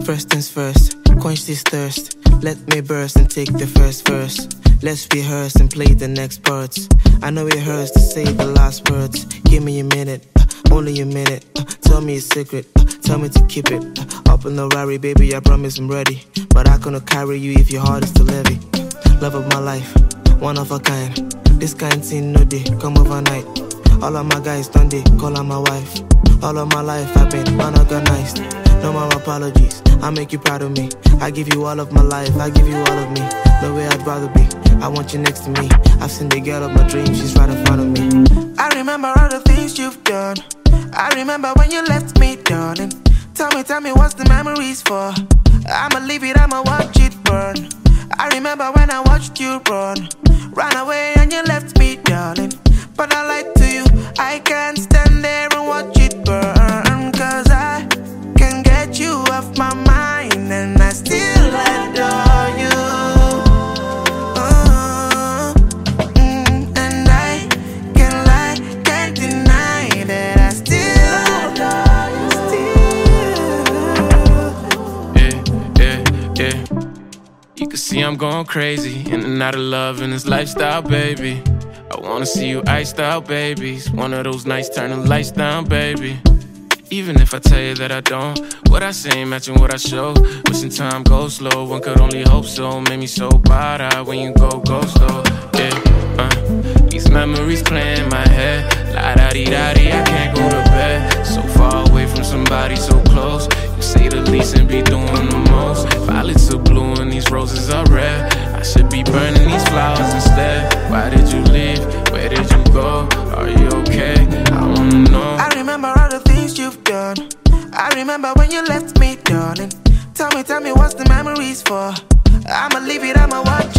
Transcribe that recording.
First things first, quench this thirst. Let me burst and take the first verse. Let's rehearse and play the next parts. I know it hurts to say the last words. Give me a minute, only a minute. Tell me a secret, tell me to keep it. Up in the Rari, baby, I promise I'm ready. But I cannot carry you if your heart is too heavy. Love of my life, one of a kind. This kind thing no day, come overnight. All of my guys done they call her my wife. All of my life I've been unorganized. No more apologies, I make you proud of me. I give you all of my life, I give you all of me. No way I'd rather be, I want you next to me. I've seen the girl of my dreams, she's right in front of me. I remember all the things you've done. I remember when you left me, darling. Tell me what's the memories for? I'ma leave it, I'ma watch it burn. I remember when I watched you run away and you left me, darling. But I lied to you, I can't stand there and watch it burn. Cause I can't get you off my mind and I still adore you. And I can't lie, can't deny that I still adore you. Yeah. You can see I'm going crazy, in and out of love in this lifestyle, baby. I wanna see you iced out, baby. It's one of those nights, turn the lights down, baby. Even if I tell you that I don't, what I say ain't matching what I show. Wishing time goes slow, one could only hope so. Made me so bad when you go slow. Yeah, these memories play in my head. La-da-dee-da-dee, I can't go to bed. So far away from somebody so close. You say the least and be doing the most. Violets are blue and these roses are red. I should be burning these flowers instead. Why did you leave? Where did you go? Are you okay? I wanna know. I remember all the things you've done. I remember when you left me, darling. Tell me what's the memories for? I'ma leave it, I'ma watch